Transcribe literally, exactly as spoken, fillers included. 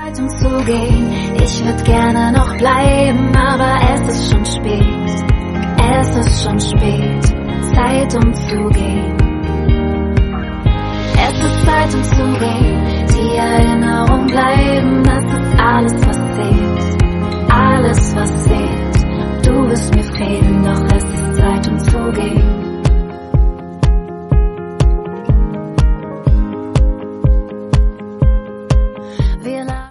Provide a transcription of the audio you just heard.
Zeit um zu gehen, ich würd gerne noch bleiben, aber es ist schon spät, es ist schon spät, Zeit um zu gehen. Es ist Zeit um zu gehen, die Erinnerungen bleiben.